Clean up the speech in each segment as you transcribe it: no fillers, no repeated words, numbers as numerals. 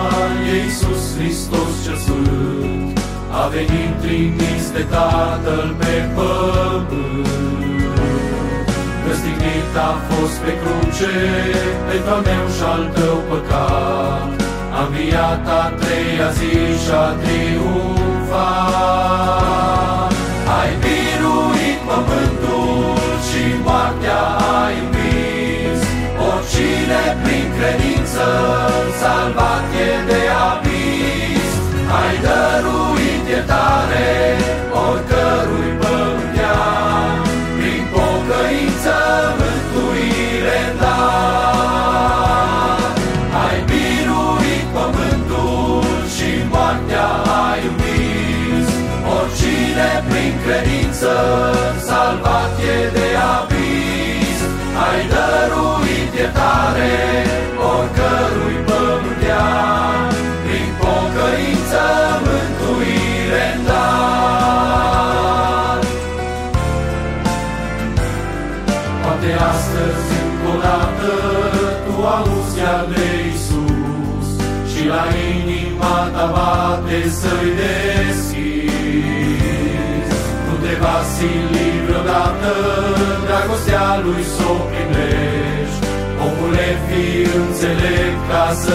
e Iisus Hristos cel Sfânt, a venit trimis de Tatăl pe pământ. Răstignit a fost pe cruce pentru al meu și-al tău păcat, a înviat a treia zi și-a triumfat. Ai biruit pământul și moartea ai învins, oricine prin credință salvat e de abis. Ai dăruit iertare oricărui pământean, prin pocăință mântuire-n dat. Ai biruit pământul și moartea ai învins, oricine prin credință salvat e de abis. Ai dăruit iertare oricărui pământean, prin pocăință mântuire-n dat. Poate astăzi încă o dată tu auzi iar de Iisus și la inima ta bate să-i deschizi. Nu te va sili vreodată dragostea lui s-o primești, omule, fii înțelept ca să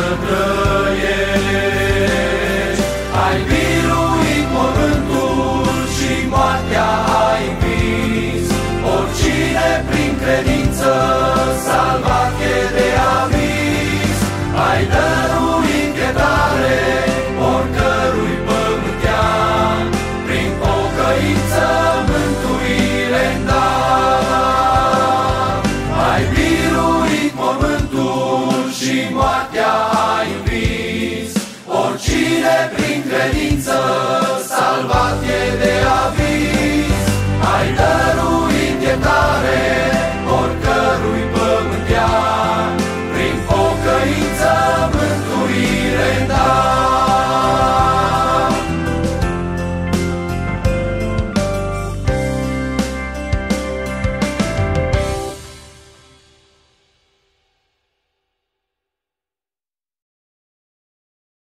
trăiești. Ai biruit mormântul și moartea ai învins, oricine prin credință salvat e de abis. Ai dăruit iertare oricărui pământean, prin pocăință mântuire-n dat. Ai biruit mormântul și moartea ai învins, oricine prin credință salvat e de abis.